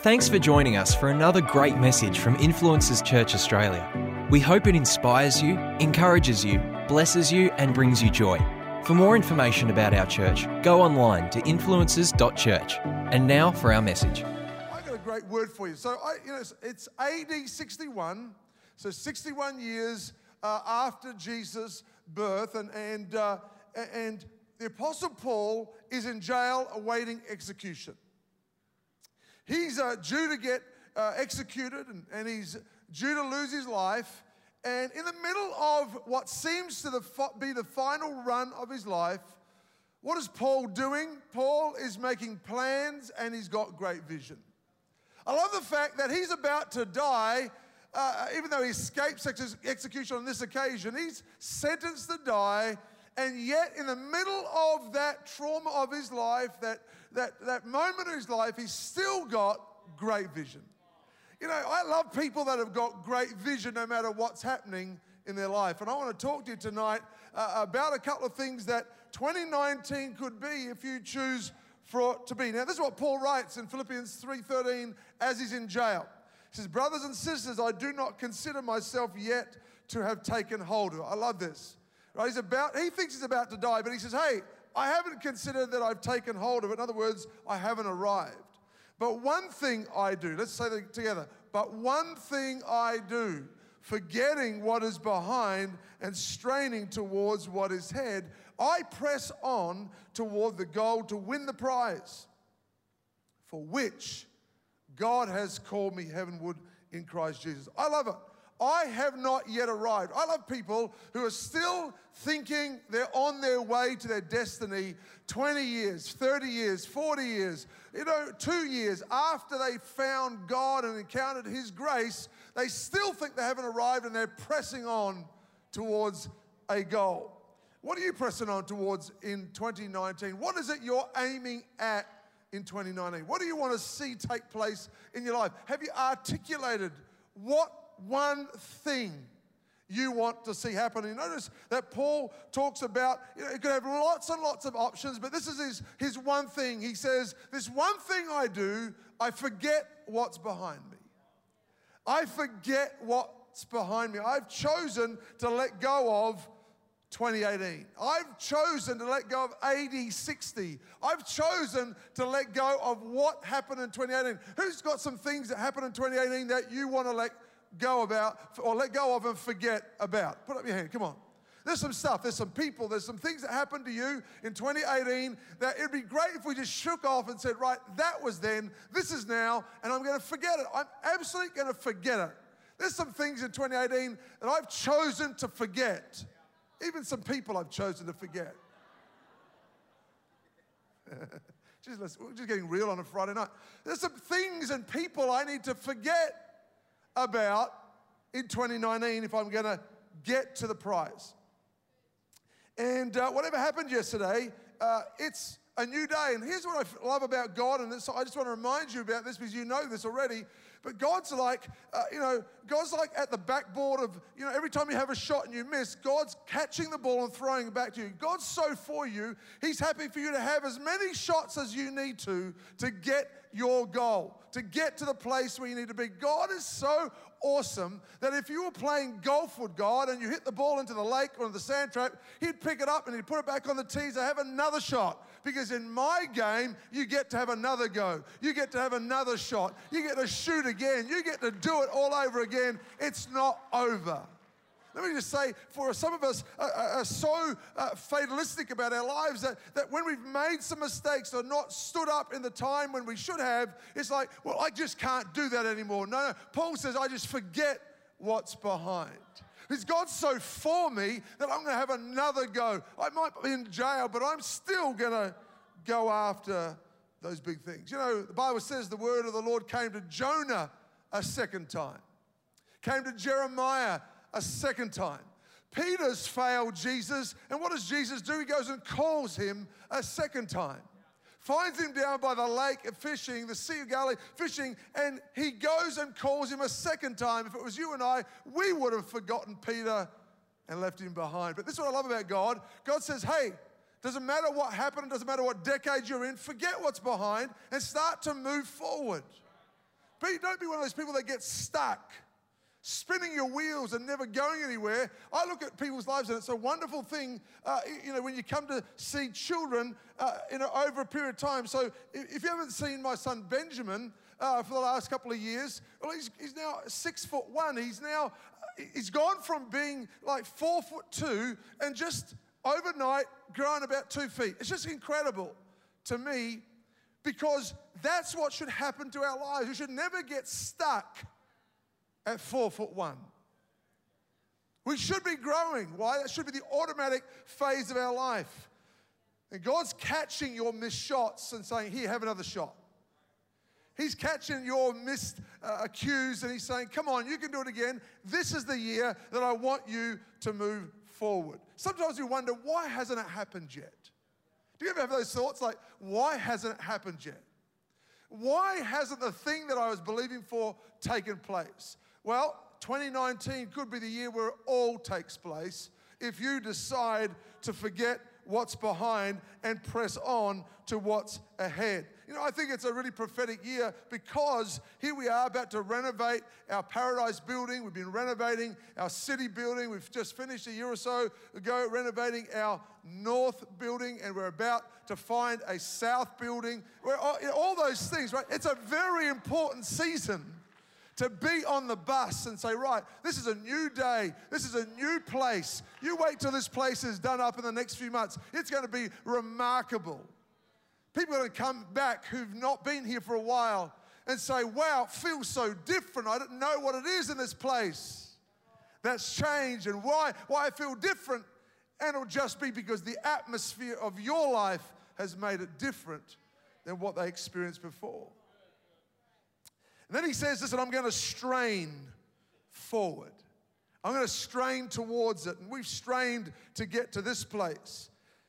Thanks for joining us for another great message from Influencers Church Australia. We hope it inspires you, encourages you, blesses you and brings you joy. For more information about our church, go online to influencers.church. And now for our message. I've got a great word for you. So, it's AD 61, so 61 years after Jesus' birth, and the Apostle Paul is in jail awaiting execution. He's due to get executed, and he's due to lose his life. And in the middle of what seems to be the final run of his life, what is Paul doing? Paul is making plans, and he's got great vision. I love the fact that he's about to die, even though he escapes execution on this occasion. He's sentenced to die, and yet in the middle of that trauma of his life, that moment of his life, he's still got great vision. You know, I love people that have got great vision no matter what's happening in their life. And I want to talk to you tonight about a couple of things that 2019 could be if you choose for it to be. Now, this is what Paul writes in Philippians 3:13 as he's in jail. He says, "Brothers and sisters, I do not consider myself yet to have taken hold of it." I love this. Right? He thinks he's about to die, but he says, hey, I haven't considered that I've taken hold of it. In other words, I haven't arrived. But one thing I do, let's say that together. But one thing I do, forgetting what is behind and straining towards what is ahead, I press on toward the goal to win the prize, for which God has called me heavenward in Christ Jesus. I love it. I have not yet arrived. I love people who are still thinking they're on their way to their destiny 20 years, 30 years, 40 years, 2 years after they found God and encountered His grace. They still think they haven't arrived, and they're pressing on towards a goal. What are you pressing on towards in 2019? What is it you're aiming at in 2019? What do you want to see take place in your life? Have you articulated what one thing you want to see happen? And notice that Paul talks about, you could have lots and lots of options, but this is his one thing. He says, this one thing I do, I forget what's behind me. I forget what's behind me. I've chosen to let go of 2018. I've chosen to let go of AD 60. I've chosen to let go of what happened in 2018. Who's got some things that happened in 2018 that you want to let go about, or let go of and forget about? Put up your hand, come on. There's some stuff, there's some people, there's some things that happened to you in 2018 that it'd be great if we just shook off and said, right, that was then, this is now, and I'm going to forget it. I'm absolutely going to forget it. There's some things in 2018 that I've chosen to forget. Even some people I've chosen to forget. We're just getting real on a Friday night. There's some things and people I need to forget about in 2019 if I'm going to get to the prize. And whatever happened yesterday, it's a new day. And here's what I love about God, and I just want to remind you about this because you know this already, but God's like, God's like at the backboard of, every time you have a shot and you miss, God's catching the ball and throwing it back to you. God's so for you, He's happy for you to have as many shots as you need to get your goal, to get to the place where you need to be. God is so awesome that if you were playing golf with God and you hit the ball into the lake or the sand trap, He'd pick it up and He'd put it back on the tees and have another shot. Because in my game, you get to have another go. You get to have another shot. You get to shoot again. You get to do it all over again. It's not over. Let me just say, for some of us are so fatalistic about our lives that when we've made some mistakes or not stood up in the time when we should have, it's like, well, I just can't do that anymore. No. Paul says, I just forget what's behind. Because God's so for me that I'm going to have another go. I might be in jail, but I'm still going to go after those big things. The Bible says the word of the Lord came to Jonah a second time. Came to Jeremiah a second time. Peter's failed Jesus, and what does Jesus do? He goes and calls him a second time. Finds him down by the lake fishing, the Sea of Galilee fishing, and he goes and calls him a second time. If it was you and I, we would have forgotten Peter and left him behind. But this is what I love about God. God says, hey, doesn't matter what happened, doesn't matter what decade you're in, forget what's behind and start to move forward. Don't be one of those people that get stuck, spinning your wheels and never going anywhere. I look at people's lives and it's a wonderful thing, when you come to see children over a period of time. So if you haven't seen my son Benjamin for the last couple of years, well, he's now 6'1". He's gone from being like 4'2" and just overnight grown about 2 feet. It's just incredible to me, because that's what should happen to our lives. We should never get stuck at 4'1". We should be growing. Why? That should be the automatic phase of our life. And God's catching your missed shots and saying, here, have another shot. He's catching your missed cues and he's saying, come on, you can do it again. This is the year that I want you to move forward. Sometimes we wonder, why hasn't it happened yet? Do you ever have those thoughts like, why hasn't it happened yet? Why hasn't the thing that I was believing for taken place? Well, 2019 could be the year where it all takes place if you decide to forget what's behind and press on to what's ahead. I think it's a really prophetic year, because here we are about to renovate our Paradise building. We've been renovating our city building. We've just finished a year or so ago renovating our North building, and we're about to find a South building. All those things, right? It's a very important season to be on the bus and say, right, this is a new day. This is a new place. You wait till this place is done up in the next few months. It's going to be remarkable. People are going to come back who've not been here for a while and say, wow, it feels so different. I don't know what it is in this place that's changed and why I feel different. And it'll just be because the atmosphere of your life has made it different than what they experienced before. And then he says, listen, I'm going to strain forward. I'm going to strain towards it. And we've strained to get to this place.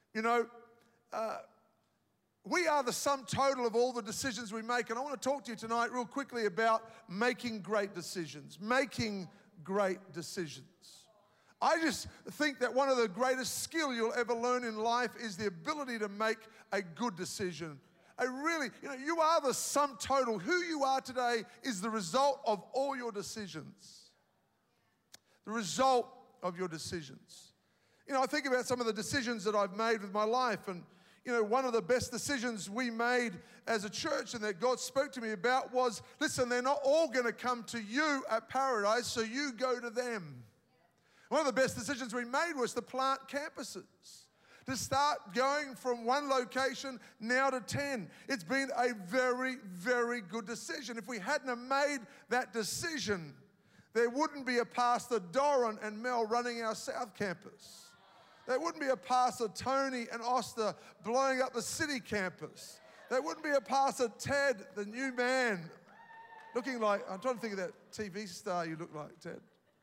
We are the sum total of all the decisions we make. And I want to talk to you tonight real quickly about making great decisions. Making great decisions. I just think that one of the greatest skill you'll ever learn in life is the ability to make a good decision. You are the sum total. Who you are today is the result of all your decisions. The result of your decisions. I think about some of the decisions that I've made with my life, and one of the best decisions we made as a church and that God spoke to me about was, listen, they're not all going to come to you at Paradise, so you go to them. One of the best decisions we made was to plant campuses, to start going from one location now to 10. It's been a very, very good decision. If we hadn't have made that decision, there wouldn't be a Pastor Doran and Mel running our South Campus. There wouldn't be a Pastor Tony and Oster blowing up the city campus. There wouldn't be a Pastor Ted, the new man, looking like, I'm trying to think of that TV star you look like, Ted.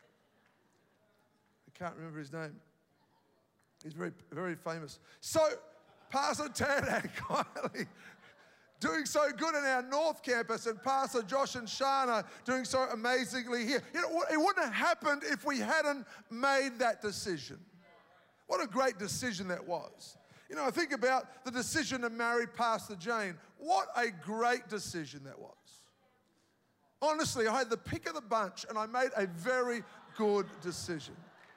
I can't remember his name. He's very, very famous. So, Pastor Ted and Kylie doing so good in our North Campus, and Pastor Josh and Shana doing so amazingly here. It wouldn't have happened if we hadn't made that decision. What a great decision that was. I think about the decision to marry Pastor Jane. What a great decision that was. Honestly, I had the pick of the bunch and I made a very good decision.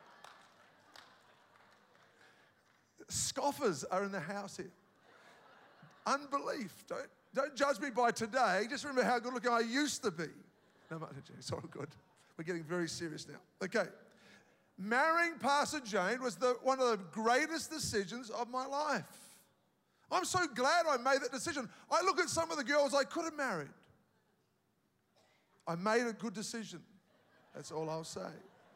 Scoffers are in the house here. Unbelief. Don't judge me by today. Just remember how good looking I used to be. No, it's all good. We're getting very serious now. Okay. Marrying Pastor Jane was one of the greatest decisions of my life. I'm so glad I made that decision. I look at some of the girls I could have married. I made a good decision. That's all I'll say.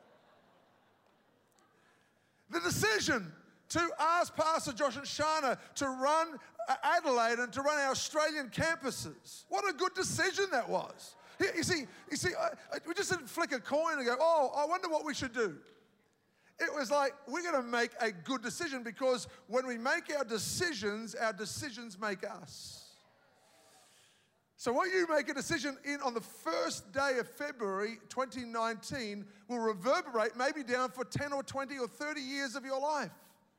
The decision to ask Pastor Josh and Shana to run Adelaide and to run our Australian campuses. What a good decision that was. You see, we just didn't flick a coin and go, oh, I wonder what we should do. It was like, we're going to make a good decision, because when we make our decisions make us. So what you make a decision on the first day of February 2019 will reverberate maybe down for 10 or 20 or 30 years of your life.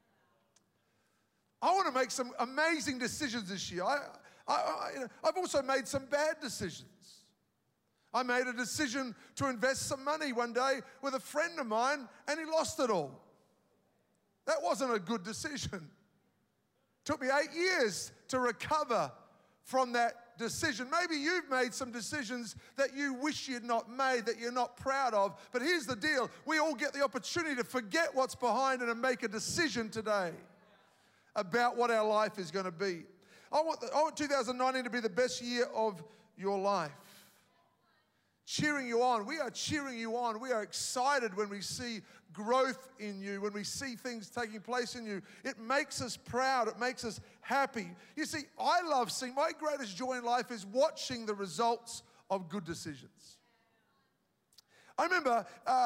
I want to make some amazing decisions this year. I've also made some bad decisions. I made a decision to invest some money one day with a friend of mine, and he lost it all. That wasn't a good decision. Took me 8 years to recover from that decision. Maybe you've made some decisions that you wish you'd not made, that you're not proud of. But here's the deal. We all get the opportunity to forget what's behind and make a decision today about what our life is going to be. I want 2019 to be the best year of your life. Cheering you on. We are cheering you on. We are excited when we see growth in you, when we see things taking place in you. It makes us proud. It makes us happy. You see, I love seeing, my greatest joy in life is watching the results of good decisions. I remember,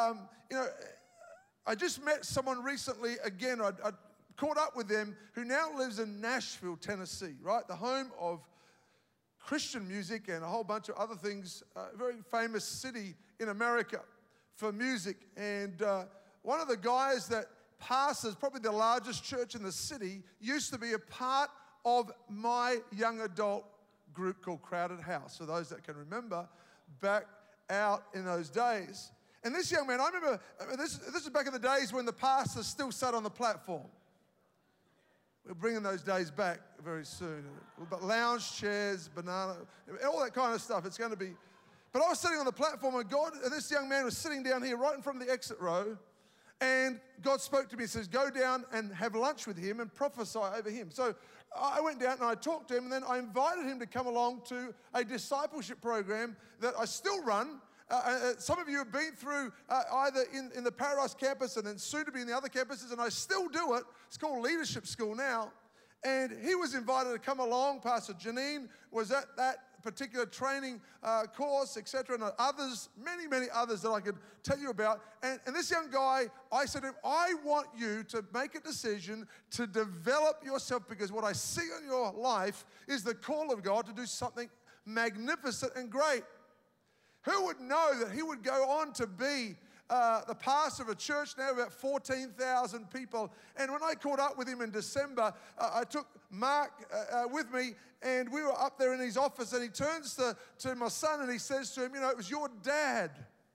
I just met someone recently again. I caught up with them who now lives in Nashville, Tennessee, right? The home of Christian music and a whole bunch of other things, a very famous city in America for music. And one of the guys that pastors probably the largest church in the city used to be a part of my young adult group called Crowded House, for those that can remember back out in those days. And this young man, I remember, this is back in the days when the pastors still sat on the platform. We're bringing those days back very soon. But lounge chairs, banana, all that kind of stuff. It's going to be. But I was sitting on the platform, and this young man was sitting down here right in front of the exit row, and God spoke to me and says, go down and have lunch with him and prophesy over him. So I went down and I talked to him, and then I invited him to come along to a discipleship program that I still run. Some of you have been through either in the Paradise campus and then soon to be in the other campuses, and I still do it. It's called Leadership School now. And he was invited to come along. Pastor Janine was at that particular training course, etc., and others, many, many others that I could tell you about. And this young guy, I said to him, I want you to make a decision to develop yourself, because what I see in your life is the call of God to do something magnificent and great. Who would know that he would go on to be the pastor of a church now, about 14,000 people. And when I caught up with him in December, I took Mark with me, and we were up there in his office, and he turns to my son and he says to him, it was your dad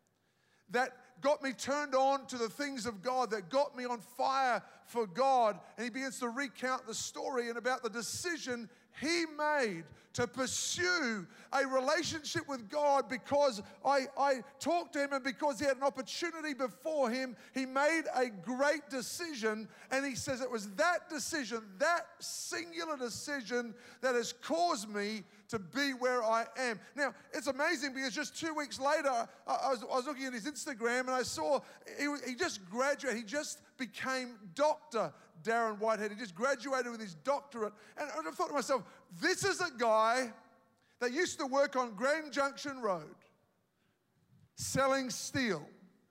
that got me turned on to the things of God, that got me on fire for God. And he begins to recount the story and about the decision he made to pursue a relationship with God, because I talked to him, and because he had an opportunity before him, he made a great decision. And he says it was that decision, that singular decision, that has caused me to be where I am. Now, it's amazing, because just 2 weeks later, I was looking at his Instagram, and I saw he just graduated. He just became Dr. Darren Whitehead. He just graduated with his doctorate. And I thought to myself, this is a guy that used to work on Grand Junction Road selling steel.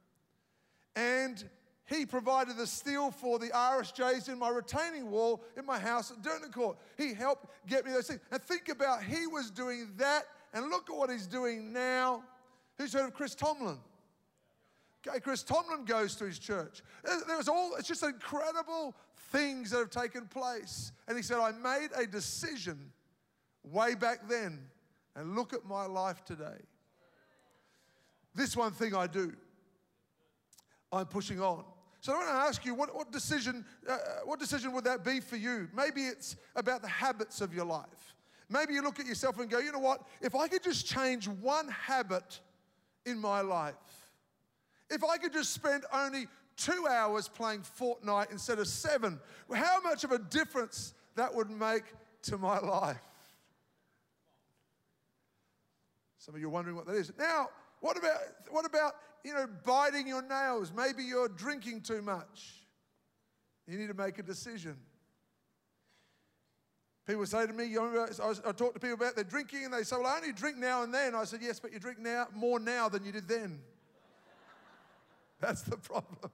And he provided the steel for the RSJs in my retaining wall in my house at Durton Court. He helped get me those things. And think about, he was doing that, and look at what he's doing now. Who's heard of Chris Tomlin? Okay, Chris Tomlin goes to his church. It's just incredible things that have taken place. And he said, I made a decision way back then, and look at my life today. This one thing I do, I'm pushing on. So I want to ask you, what decision would that be for you? Maybe it's about the habits of your life. Maybe you look at yourself and go, you know what? If I could just change one habit in my life, if I could just spend only 2 hours playing Fortnite instead of 7, how much of a difference that would make to my life? Some of you are wondering what that is. Now, what about biting your nails? Maybe you're drinking too much. You need to make a decision. People say to me, I talk to people about their drinking, and they say, well, I only drink now and then. I said, yes, but you drink more now than you did then. That's the problem.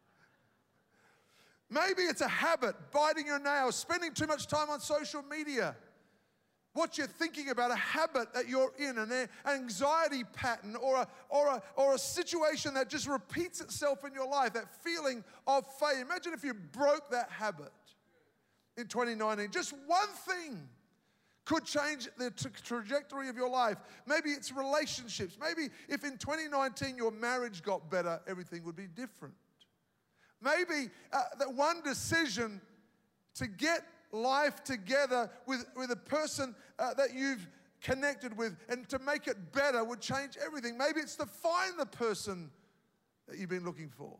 Maybe it's a habit, biting your nails, spending too much time on social media. What you're thinking about, a habit that you're in, an anxiety pattern, or a situation that just repeats itself in your life, that feeling of failure. Imagine if you broke that habit in 2019. Just one thing could change the trajectory of your life. Maybe it's relationships. Maybe if in 2019 your marriage got better, everything would be different. Maybe that one decision to get life together with a person that you've connected with and to make it better would change everything. Maybe it's to find the person that you've been looking for.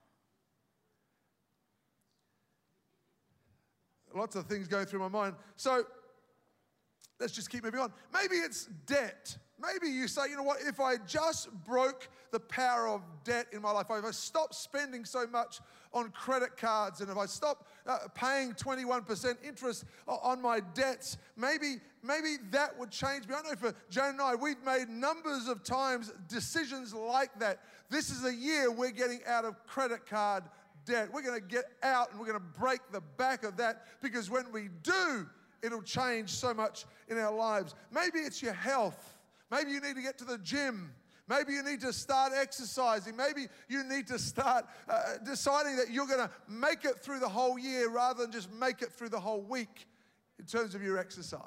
Lots of things going through my mind. So let's just keep moving on. Maybe it's debt. Maybe you say, you know what, if I just broke the power of debt in my life, if I stopped spending so much on credit cards and if I stopped paying 21% interest on my debts, maybe that would change me. I know for Joan and I, we've made numbers of times decisions like that. This is a year we're getting out of credit card debt. We're going to get out and we're going to break the back of that, because when we do, it'll change so much in our lives. Maybe it's your health. Maybe you need to get to the gym. Maybe you need to start exercising. Maybe you need to start deciding that you're going to make it through the whole year rather than just make it through the whole week in terms of your exercise.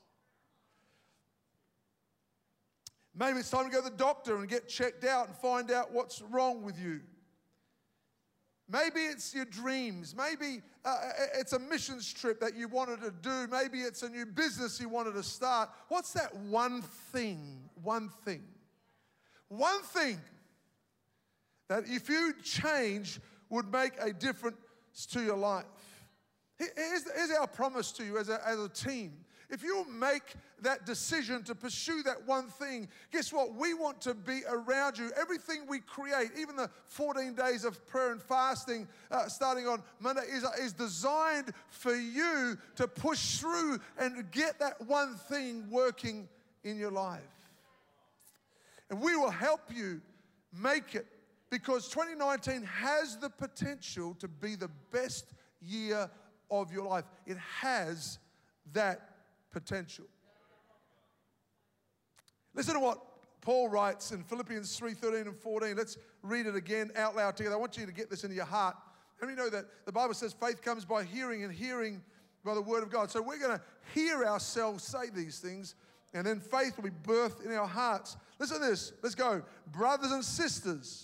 Maybe it's time to go to the doctor and get checked out and find out what's wrong with you. Maybe it's your dreams. Maybe it's a missions trip that you wanted to do. Maybe it's a new business you wanted to start. What's that one thing? One thing that if you change would make a difference to your life. Here's our promise to you as a team. If you make that decision to pursue that one thing, guess what? We want to be around you. Everything we create, even the 14 days of prayer and fasting starting on Monday, is designed for you to push through and get that one thing working in your life. And we will help you make it, because 2019 has the potential to be the best year of your life. It has that potential. Listen to what Paul writes in Philippians 3:13 and 14. Let's read it again out loud together. I want you to get this into your heart. And you know that the Bible says faith comes by hearing, and hearing by the word of God. So we're going to hear ourselves say these things, and then faith will be birthed in our hearts. Listen to this. Let's go. Brothers and sisters,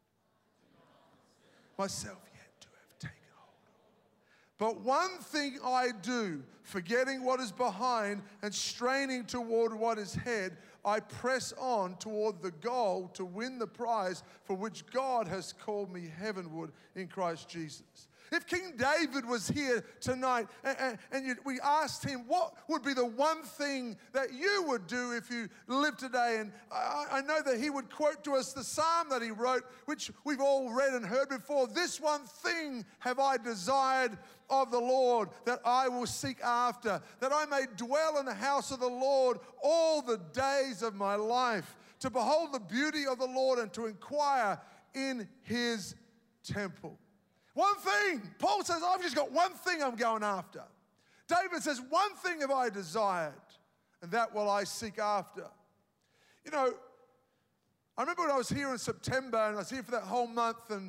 myself yet to have taken hold. But one thing I do, forgetting what is behind and straining toward what is ahead, I press on toward the goal to win the prize for which God has called me heavenward in Christ Jesus. If King David was here tonight and we asked him what would be the one thing that you would do if you lived today, and I know that he would quote to us the psalm that he wrote, which we've all read and heard before. This one thing have I desired of the Lord, that I will seek after, that I may dwell in the house of the Lord all the days of my life, to behold the beauty of the Lord and to inquire in his temple. One thing. Paul says, I've just got one thing I'm going after. David says, one thing have I desired, and that will I seek after. You know, I remember when I was here in September, and I was here for that whole month, and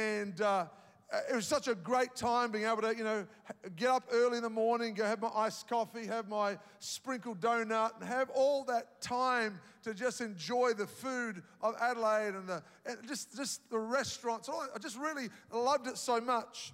it was such a great time being able to, get up early in the morning, go have my iced coffee, have my sprinkled donut, and have all that time to just enjoy the food of Adelaide and just the restaurants. I just really loved it so much.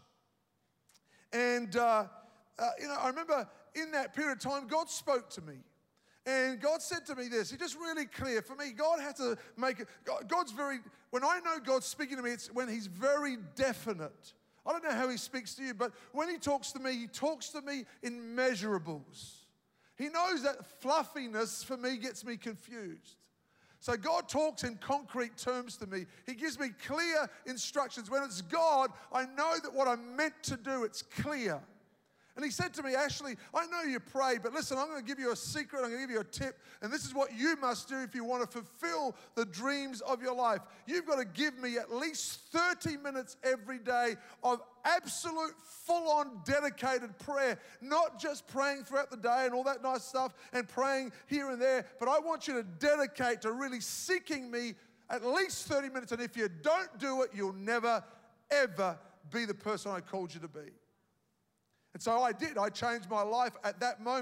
And, I remember in that period of time, God spoke to me. And God said to me this, He just really clear for me. God had to make it, when I know God's speaking to me, it's when He's very definite. I don't know how He speaks to you, but when He talks to me in measurables. He knows that fluffiness for me gets me confused. So God talks in concrete terms to me. He gives me clear instructions. When it's God, I know that what I'm meant to do, it's clear. And He said to me, Ashley, I know you pray, but listen, I'm going to give you a secret. I'm going to give you a tip. And this is what you must do if you want to fulfill the dreams of your life. You've got to give me at least 30 minutes every day of absolute, full-on, dedicated prayer. Not just praying throughout the day and all that nice stuff and praying here and there, but I want you to dedicate to really seeking me at least 30 minutes. And if you don't do it, you'll never, ever be the person I called you to be. And so I did. I changed my life at that moment.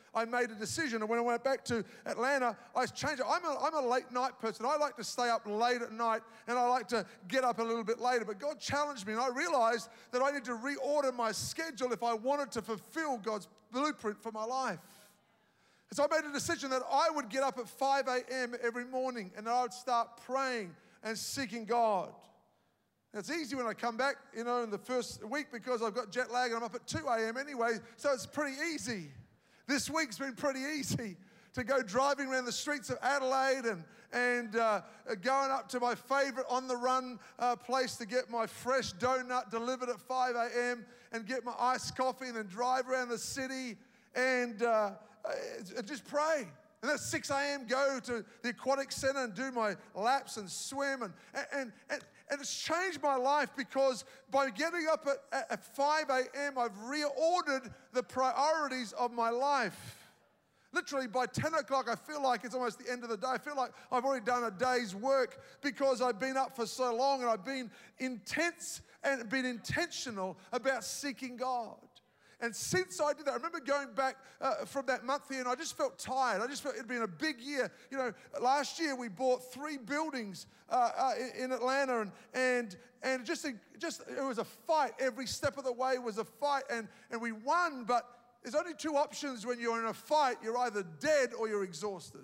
I made a decision. And when I went back to Atlanta, I changed it. I'm a late night person. I like to stay up late at night, and I like to get up a little bit later. But God challenged me, and I realized that I need to reorder my schedule if I wanted to fulfill God's blueprint for my life. And so I made a decision that I would get up at 5 a.m. every morning, and I would start praying and seeking God. Now, it's easy when I come back, in the first week because I've got jet lag and I'm up at 2 a.m. anyway, so it's pretty easy. This week's been pretty easy to go driving around the streets of Adelaide and going up to my favorite on-the-run place to get my fresh donut delivered at 5 a.m. and get my iced coffee and then drive around the city and just pray. And at 6 a.m. go to the aquatic center and do my laps and swim. And it's changed my life because by getting up at 5 a.m., I've reordered the priorities of my life. Literally by 10 o'clock, I feel like it's almost the end of the day. I feel like I've already done a day's work because I've been up for so long and I've been intense and been intentional about seeking God. And since I did that, I remember going back from that month here, and I just felt tired. I just felt it'd been a big year. Last year we bought 3 buildings in Atlanta, and just it was a fight. Every step of the way was a fight, and we won. But there's only 2 options when you're in a fight. You're either dead or you're exhausted.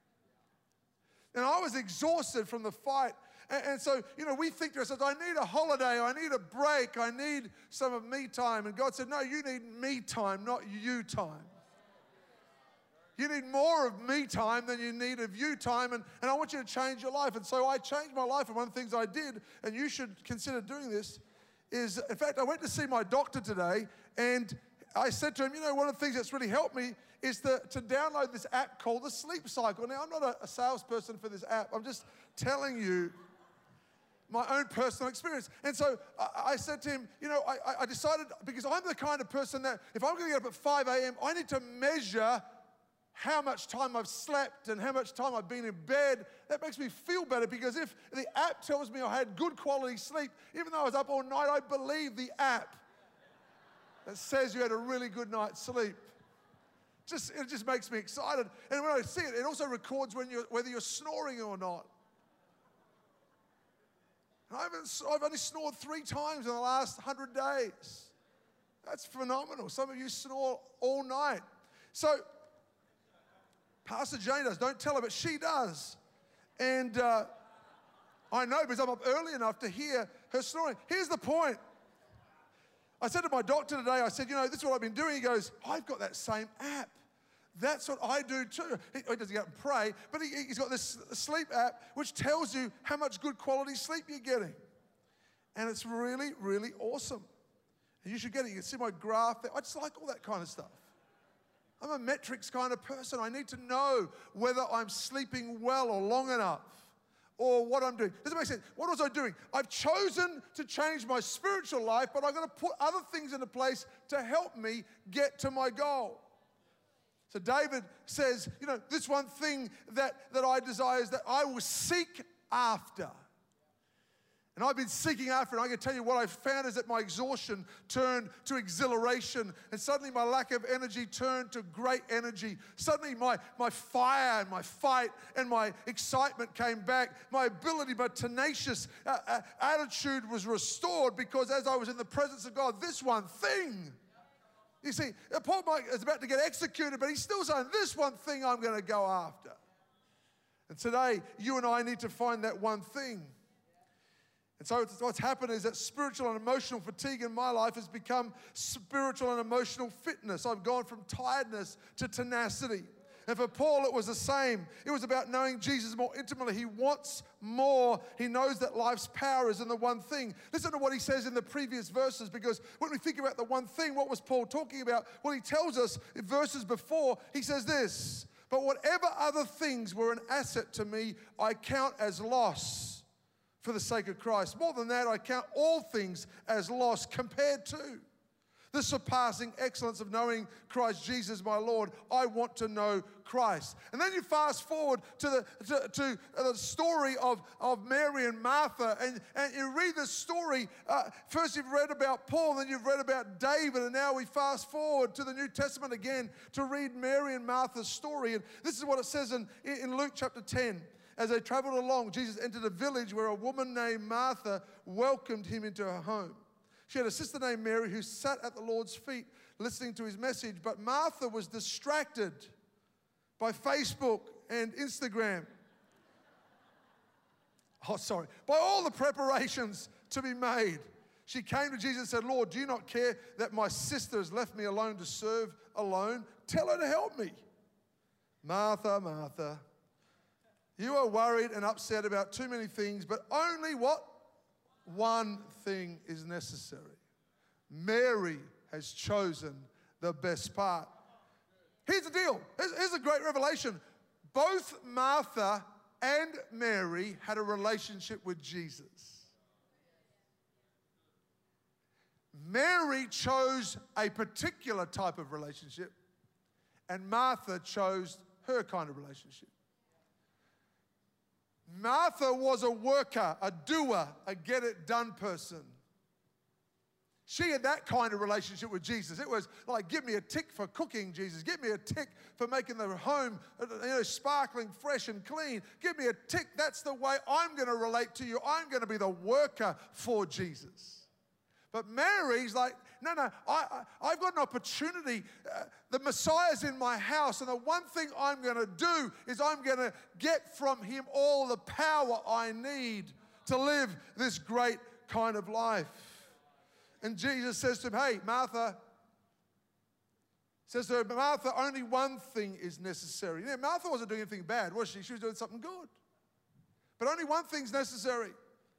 And I was exhausted from the fight. And so, we think to ourselves, I need a holiday, I need a break, I need some of me time. And God said, no, you need me time, not you time. You need more of me time than you need of you time, and I want you to change your life. And so I changed my life, and one of the things I did, and you should consider doing this, is, in fact, I went to see my doctor today, and I said to him, one of the things that's really helped me is to download this app called the Sleep Cycle. Now, I'm not a salesperson for this app. I'm just telling you my own personal experience. And so I said to him, I decided, because I'm the kind of person that if I'm going to get up at 5 a.m., I need to measure how much time I've slept and how much time I've been in bed. That makes me feel better, because if the app tells me I had good quality sleep, even though I was up all night, I believe the app that says you had a really good night's sleep. It just makes me excited. And when I see it, it also records whether you're snoring or not. I've only snored 3 times in the last 100 days. That's phenomenal. Some of you snore all night. So, Pastor Jane does. Don't tell her, but she does. And I know because I'm up early enough to hear her snoring. Here's the point. I said to my doctor today, I said, this is what I've been doing. He goes, I've got that same app. That's what I do too. He doesn't get up and pray, but he's got this sleep app which tells you how much good quality sleep you're getting. And it's really, really awesome. And you should get it. You can see my graph there. I just like all that kind of stuff. I'm a metrics kind of person. I need to know whether I'm sleeping well or long enough or what I'm doing. Does it make sense? What was I doing? I've chosen to change my spiritual life, but I'm going to put other things into place to help me get to my goal. So David says, this one thing that I desire is that I will seek after. And I've been seeking after, and I can tell you what I've found is that my exhaustion turned to exhilaration, and suddenly my lack of energy turned to great energy. Suddenly my fire and my fight and my excitement came back. My ability, my tenacious attitude was restored, because as I was in the presence of God, this one thing. You see, Paul is about to get executed, but he's still saying, this one thing I'm going to go after. And today, you and I need to find that one thing. And so what's happened is that spiritual and emotional fatigue in my life has become spiritual and emotional fitness. I've gone from tiredness to tenacity. And for Paul, it was the same. It was about knowing Jesus more intimately. He wants more. He knows that life's power is in the one thing. Listen to what he says in the previous verses, because when we think about the one thing, what was Paul talking about? Well, he tells us in verses before, he says this, but whatever other things were an asset to me, I count as loss for the sake of Christ. More than that, I count all things as loss compared to the surpassing excellence of knowing Christ Jesus my Lord. I want to know Christ. And then you fast forward to the story of Mary and Martha, and you read the story. First you've read about Paul, then you've read about David, and now we fast forward to the New Testament again to read Mary and Martha's story. And this is what it says in Luke chapter 10. As they traveled along, Jesus entered a village where a woman named Martha welcomed him into her home. She had a sister named Mary who sat at the Lord's feet listening to his message, but Martha was distracted by Facebook and Instagram. By all the preparations to be made. She came to Jesus and said, Lord, do you not care that my sister has left me alone to serve alone? Tell her to help me. Martha, Martha, you are worried and upset about too many things, but only what? One thing is necessary. Mary has chosen the best part. Here's the deal. Here's a great revelation. Both Martha and Mary had a relationship with Jesus. Mary chose a particular type of relationship, and Martha chose her kind of relationship. Martha was a worker, a doer, a get-it-done person. She had that kind of relationship with Jesus. It was like, give me a tick for cooking, Jesus. Give me a tick for making the home, sparkling, fresh and clean. Give me a tick. That's the way I'm going to relate to you. I'm going to be the worker for Jesus. But Mary's like, no, I've got an opportunity. The Messiah's in my house, and the one thing I'm going to do is I'm going to get from him all the power I need to live this great kind of life. And Jesus says to him, hey, Martha, only one thing is necessary. Yeah, Martha wasn't doing anything bad, was she? She was doing something good. But only one thing's necessary.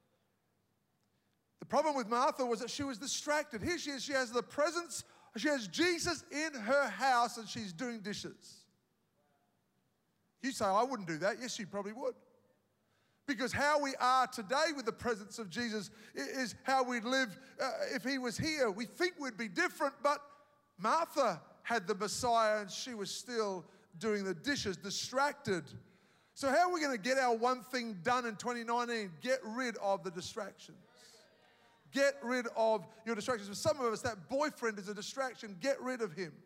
The problem with Martha was that she was distracted. Here she is, she has Jesus in her house, and she's doing dishes. You say, I wouldn't do that. Yes, you probably would. Because how we are today with the presence of Jesus is how we'd live if he was here. We think we'd be different, but Martha had the Messiah and she was still doing the dishes, distracted. So how are we going to get our one thing done in 2019? Get rid of the distractions. Get rid of your distractions. For some of us, that boyfriend is a distraction. Get rid of him.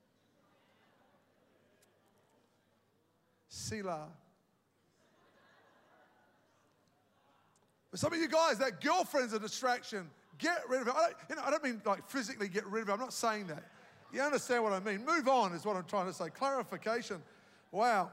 Selah. For some of you guys, that girlfriend's a distraction. Get rid of it. I don't mean like physically get rid of it. I'm not saying that. You understand what I mean. Move on is what I'm trying to say. Clarification. Wow.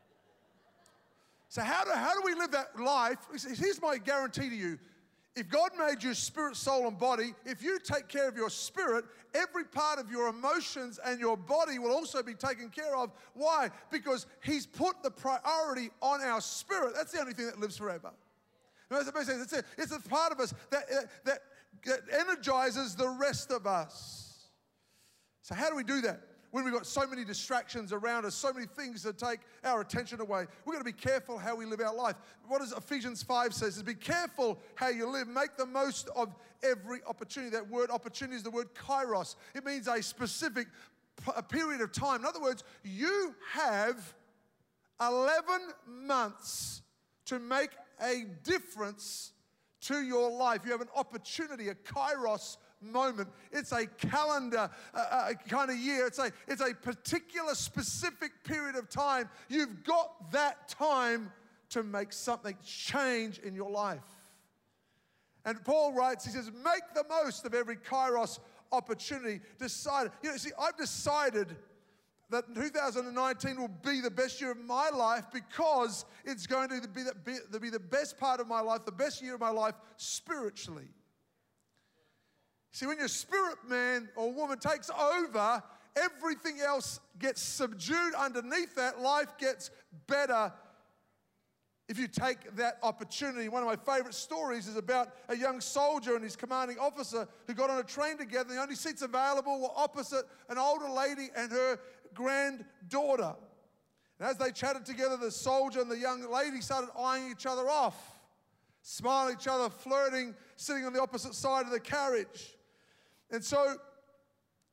So how do we live that life? Here's my guarantee to you. If God made you spirit, soul, and body, if you take care of your spirit, every part of your emotions and your body will also be taken care of. Why? Because he's put the priority on our spirit. That's the only thing that lives forever. It's a part of us that energizes the rest of us. So how do we do that? When we've got so many distractions around us, so many things that take our attention away, we've got to be careful how we live our life. What does Ephesians 5 says is be careful how you live. Make the most of every opportunity. That word opportunity is the word kairos. It means a specific period of time. In other words, you have 11 months to make a difference to your life. You have an opportunity, a kairos moment. It's a calendar kind of year. It's a particular specific period of time. You've got that time to make something change in your life. And Paul writes, he says, make the most of every kairos opportunity. I've decided that 2019 will be the best year of my life because it's going to be the best part of my life, the best year of my life spiritually. See, when your spirit man or woman takes over, everything else gets subdued underneath that. Life gets better if you take that opportunity. One of my favorite stories is about a young soldier and his commanding officer who got on a train together. The only seats available were opposite an older lady and her granddaughter. And as they chatted together, the soldier and the young lady started eyeing each other off, smiling at each other, flirting, sitting on the opposite side of the carriage. And so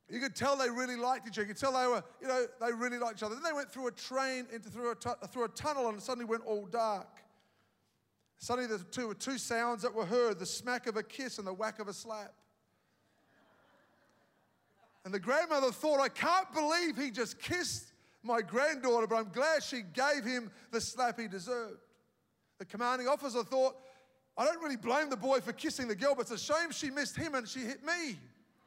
You could tell they really liked each other. You could tell they really liked each other. Then they went through a train through a tunnel, and it suddenly went all dark. Suddenly there were two sounds that were heard, the smack of a kiss and the whack of a slap. And the grandmother thought, I can't believe he just kissed my granddaughter, but I'm glad she gave him the slap he deserved. The commanding officer thought, I don't really blame the boy for kissing the girl, but it's a shame she missed him and she hit me.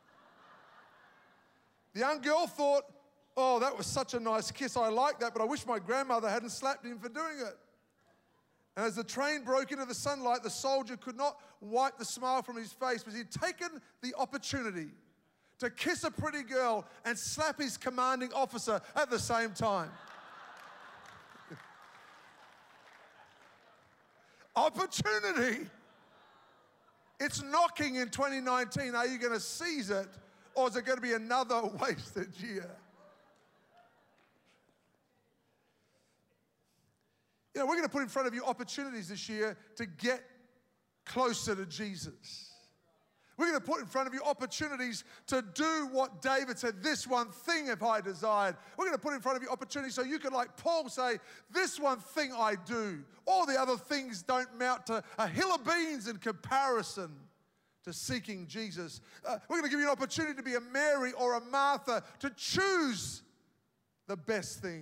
The young girl thought, oh, that was such a nice kiss. I like that, but I wish my grandmother hadn't slapped him for doing it. And as the train broke into the sunlight, the soldier could not wipe the smile from his face, but he'd taken the opportunity to kiss a pretty girl and slap his commanding officer at the same time. Opportunity. It's knocking in 2019. Are you going to seize it, or is it going to be another wasted year? You know, we're going to put in front of you opportunities this year to get closer to Jesus. We're going to put in front of you opportunities to do what David said, this one thing have I desired. We're going to put in front of you opportunities so you can, like Paul, say, this one thing I do. All the other things don't mount to a hill of beans in comparison to seeking Jesus. We're going to give you an opportunity to be a Mary or a Martha, to choose the best thing.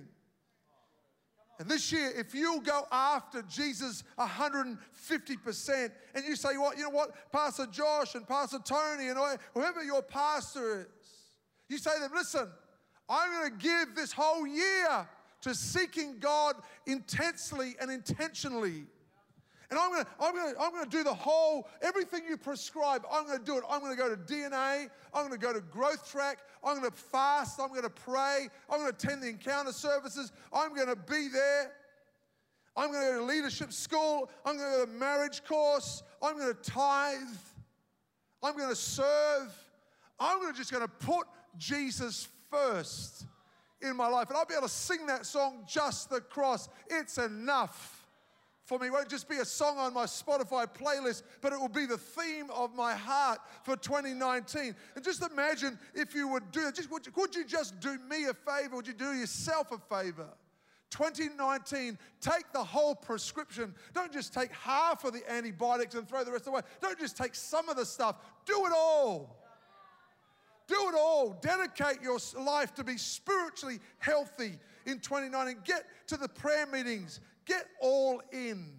And this year, if you'll go after Jesus 150%, and you say, well, you know what, Pastor Josh and Pastor Tony and whoever your pastor is, you say to them, listen, I'm going to give this whole year to seeking God intensely and intentionally. And I'm going to do the whole, everything you prescribe, I'm going to do it. I'm going to go to DNA. I'm going to go to Growth Track. I'm going to fast. I'm going to pray. I'm going to attend the encounter services. I'm going to be there. I'm going to go to leadership school. I'm going to go to marriage course. I'm going to tithe. I'm going to serve. I'm just going to put Jesus first in my life. And I'll be able to sing that song, Just the Cross. It's enough for me. It won't just be a song on my Spotify playlist, but it will be the theme of my heart for 2019. And just imagine if you would do that. Would you just do me a favor? Would you do yourself a favor? 2019, take the whole prescription. Don't just take half of the antibiotics and throw the rest away. Don't just take some of the stuff. Do it all. Do it all. Dedicate your life to be spiritually healthy in 2019. Get to the prayer meetings. Get all in.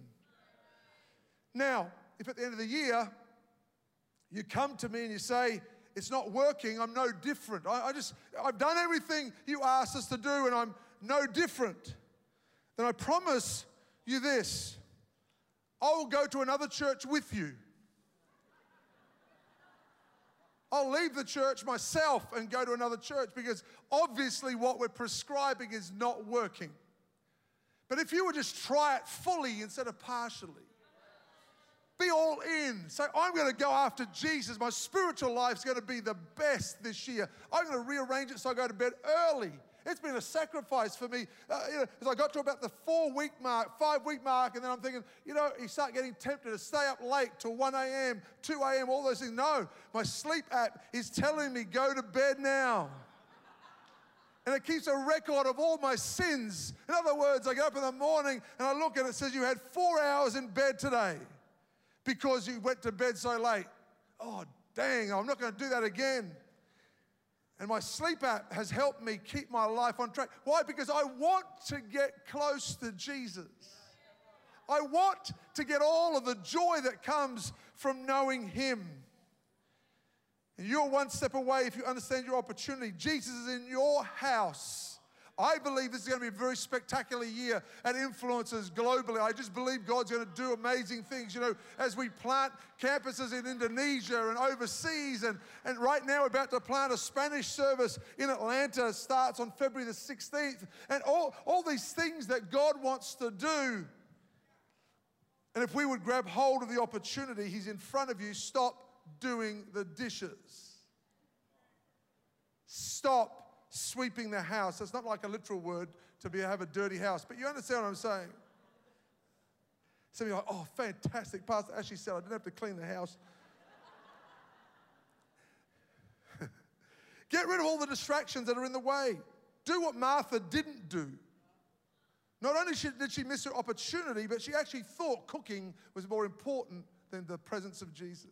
Now, if at the end of the year, you come to me and you say, it's not working, I'm no different. I've done everything you asked us to do and I'm no different. Then I promise you this, I will go to another church with you. I'll leave the church myself and go to another church because obviously what we're prescribing is not working. But if you would just try it fully instead of partially, be all in. Say, I'm going to go after Jesus. My spiritual life's going to be the best this year. I'm going to rearrange it so I go to bed early. It's been a sacrifice for me. As I got to about the 5-week mark, and then I'm thinking, you start getting tempted to stay up late till 1 a.m., 2 a.m., all those things. No, my sleep app is telling me, go to bed now. And it keeps a record of all my sins. In other words, I get up in the morning and I look and it says you had 4 hours in bed today because you went to bed so late. Oh, dang, I'm not going to do that again. And my sleep app has helped me keep my life on track. Why? Because I want to get close to Jesus. I want to get all of the joy that comes from knowing Him. And you're one step away if you understand your opportunity. Jesus is in your house. I believe this is going to be a very spectacular year at Influencers globally. I just believe God's going to do amazing things. As we plant campuses in Indonesia and overseas, and right now we're about to plant a Spanish service in Atlanta. It starts on February the 16th. And all these things that God wants to do. And if we would grab hold of the opportunity, He's in front of you. Stop doing the dishes. Stop sweeping the house. That's not like a literal word to have a dirty house, but you understand what I'm saying. Some of you are like, oh, fantastic. Pastor Ashley said I didn't have to clean the house. Get rid of all the distractions that are in the way. Do what Martha didn't do. Not only did she miss her opportunity, but she actually thought cooking was more important than the presence of Jesus.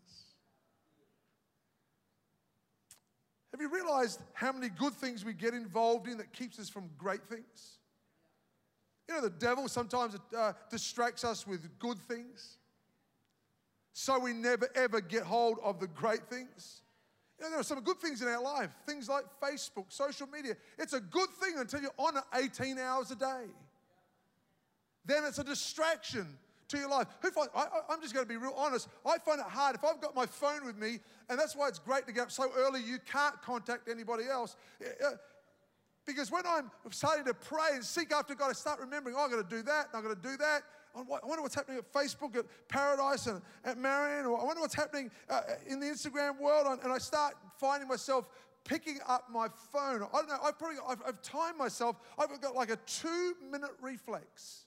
Have you realized how many good things we get involved in that keeps us from great things? You know, the devil sometimes distracts us with good things, so we never ever get hold of the great things. You know, there are some good things in our life, things like Facebook, social media. It's a good thing until you're on it 18 hours a day. Then it's a distraction to your life. I'm just going to be real honest. I find it hard. If I've got my phone with me, and that's why it's great to get up so early, you can't contact anybody else. Because when I'm starting to pray and seek after God, I start remembering, I've got to do that, and I've got to do that. I wonder what's happening at Facebook, at Paradise, and at Marion, or I wonder what's happening in the Instagram world, and I start finding myself picking up my phone. I don't know, I've timed myself. I've got like a 2-minute reflex.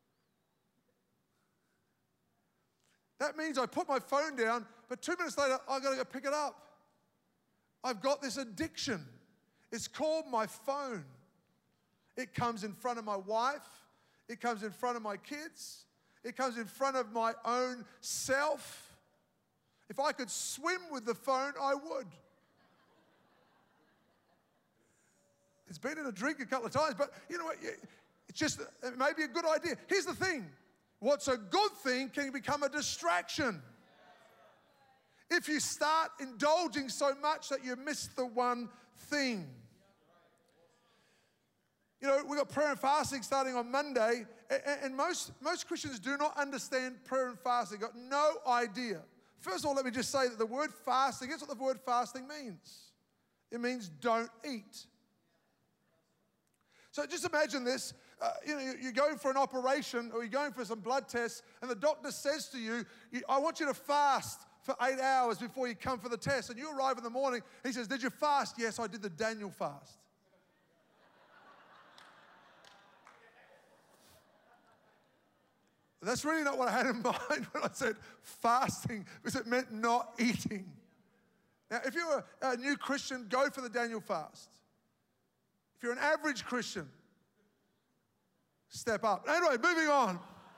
That means I put my phone down, but 2 minutes later, I've got to go pick it up. I've got this addiction. It's called my phone. It comes in front of my wife. It comes in front of my kids. It comes in front of my own self. If I could swim with the phone, I would. It's been in a drink a couple of times, but you know what? It may be a good idea. Here's the thing. What's a good thing can become a distraction if you start indulging so much that you miss the one thing. You know, we've got prayer and fasting starting on Monday, and most Christians do not understand prayer and fasting, got no idea. First of all, let me just say that the word fasting, guess what the word fasting means? It means don't eat. So just imagine this. You're going for an operation or you're going for some blood tests, and the doctor says to you, I want you to fast for 8 hours before you come for the test. And you arrive in the morning, he says, did you fast? Yes, I did the Daniel fast. That's really not what I had in mind when I said fasting, because it meant not eating. Now, if you're a new Christian, go for the Daniel fast. If you're an average Christian, step up. Anyway, moving on.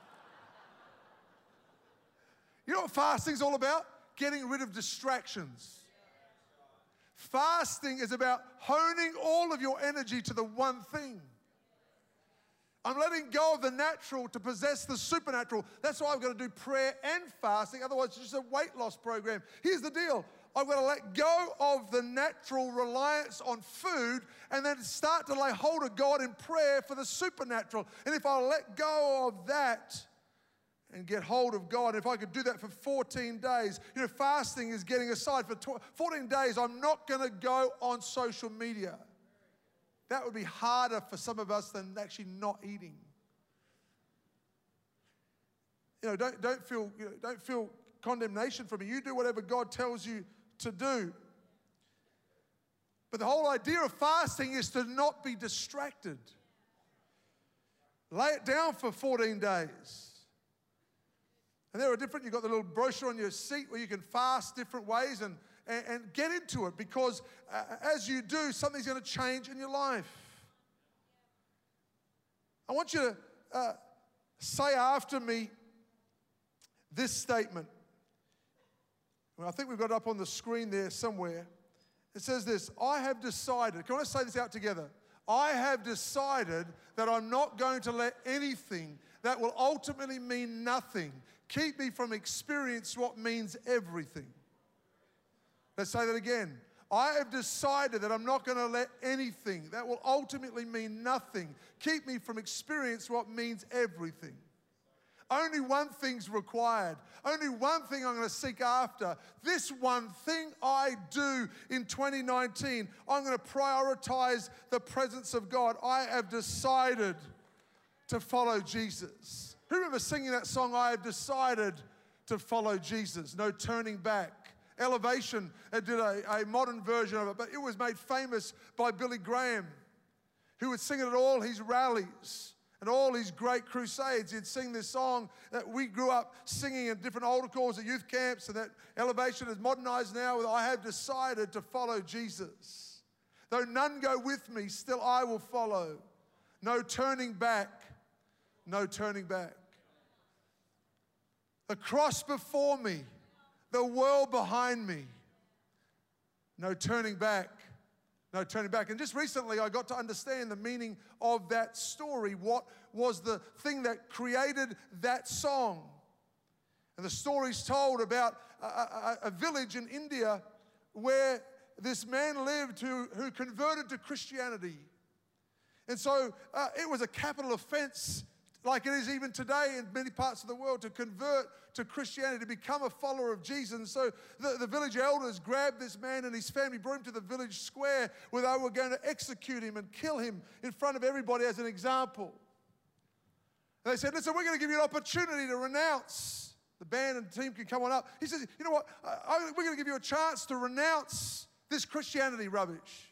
You know what fasting's all about? Getting rid of distractions. Fasting is about honing all of your energy to the one thing. I'm letting go of the natural to possess the supernatural. That's why I've got to do prayer and fasting. Otherwise, it's just a weight loss program. Here's the deal. I've got to let go of the natural reliance on food and then start to lay hold of God in prayer for the supernatural. And if I let go of that and get hold of God, if I could do that for 14 days, you know, fasting is getting aside for 14 days. I'm not going to go on social media. That would be harder for some of us than actually not eating. You know, don't feel condemnation from me. You do whatever God tells you to do. But the whole idea of fasting is to not be distracted. Lay it down for 14 days. And there are different, you've got the little brochure on your seat where you can fast different ways and get into it, because as you do, something's going to change in your life. I want you to say after me this statement. Well, I think we've got it up on the screen there somewhere. It says this: I have decided, can I say this out together? I have decided that I'm not going to let anything that will ultimately mean nothing keep me from experiencing what means everything. Let's say that again. I have decided that I'm not going to let anything that will ultimately mean nothing keep me from experiencing what means everything. Only one thing's required. Only one thing I'm going to seek after. This one thing I do in 2019, I'm going to prioritize the presence of God. I have decided to follow Jesus. Who remembers singing that song, I have decided to follow Jesus? No turning back. Elevation did a modern version of it, but it was made famous by Billy Graham, who would sing it at all his rallies and all his great crusades. He'd sing this song that we grew up singing in different altar calls at youth camps, and that Elevation is modernized now with I have decided to follow Jesus. Though none go with me, still I will follow. No turning back, no turning back. The cross before me, the world behind me. No turning back, no turning back. And just recently I got to understand the meaning of that story. What was the thing that created that song? And the story's told about a village in India where this man lived who converted to Christianity. And so it was a capital offense, like it is even today in many parts of the world, to convert to Christianity, to become a follower of Jesus. And so the village elders grabbed this man and his family, brought him to the village square where they were going to execute him and kill him in front of everybody as an example. And they said, listen, we're going to give you an opportunity to renounce. The band and team can come on up. He says, you know what, we're going to give you a chance to renounce this Christianity rubbish.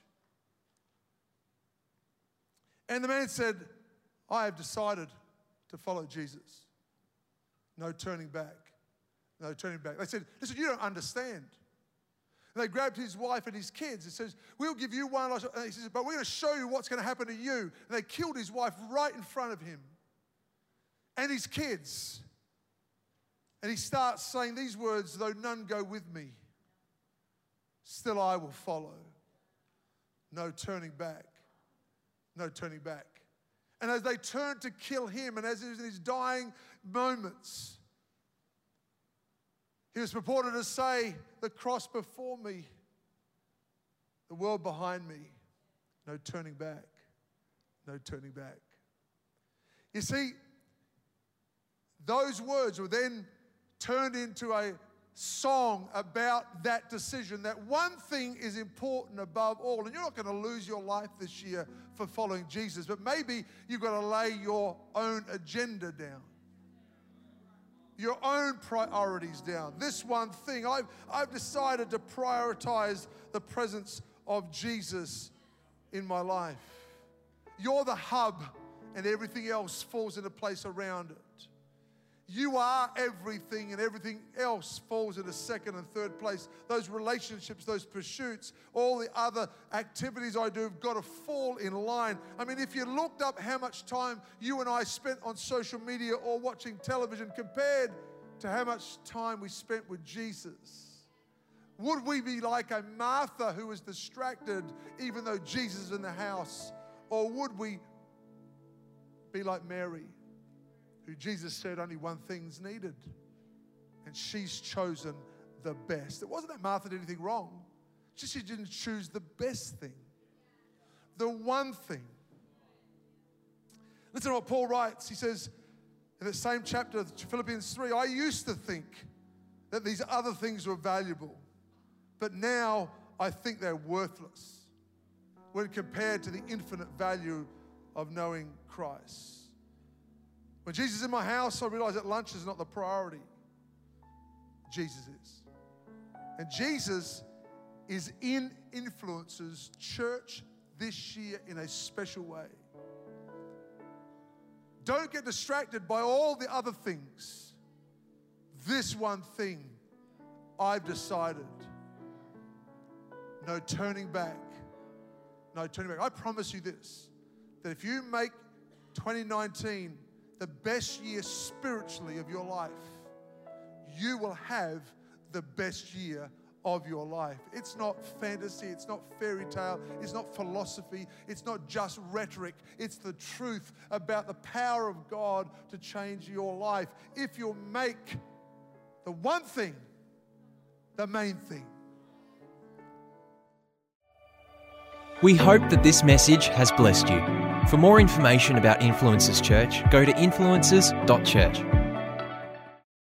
And the man said, I have decided to follow Jesus. No turning back. No turning back. They said, listen, you don't understand. And they grabbed his wife and his kids and says, we'll give you one. And he says, but we're going to show you what's going to happen to you. And they killed his wife right in front of him and his kids. And he starts saying these words, though none go with me, still I will follow. No turning back. No turning back. And as they turned to kill him, and as he was in his dying moments, he was purported to say, the cross before me, the world behind me, no turning back. No turning back. You see, those words were then turned into a song about that decision, that one thing is important above all. And you're not going to lose your life this year for following Jesus, but maybe you've got to lay your own agenda down, your own priorities down. This one thing, I've decided to prioritize the presence of Jesus in my life. You're the hub, and everything else falls into place around it. You are everything, and everything else falls into second and third place. Those relationships, those pursuits, all the other activities I do have got to fall in line. I mean, if you looked up how much time you and I spent on social media or watching television compared to how much time we spent with Jesus, would we be like a Martha who was distracted even though Jesus is in the house? Or would we be like Mary, who Jesus said only one thing's needed, and she's chosen the best? It wasn't that Martha did anything wrong. She didn't choose the best thing, the one thing. Listen to what Paul writes. He says in the same chapter, Philippians 3, I used to think that these other things were valuable, but now I think they're worthless when compared to the infinite value of knowing Christ. When Jesus is in my house, I realize that lunch is not the priority. Jesus is. And Jesus is in Influencers Church this year in a special way. Don't get distracted by all the other things. This one thing I've decided. No turning back. No turning back. I promise you this, that if you make 2019 the best year spiritually of your life, you will have the best year of your life. It's not fantasy, it's not fairy tale, it's not philosophy, it's not just rhetoric. It's the truth about the power of God to change your life if you'll make the one thing the main thing. We hope that this message has blessed you. For more information about Influencers Church, go to influencers.church.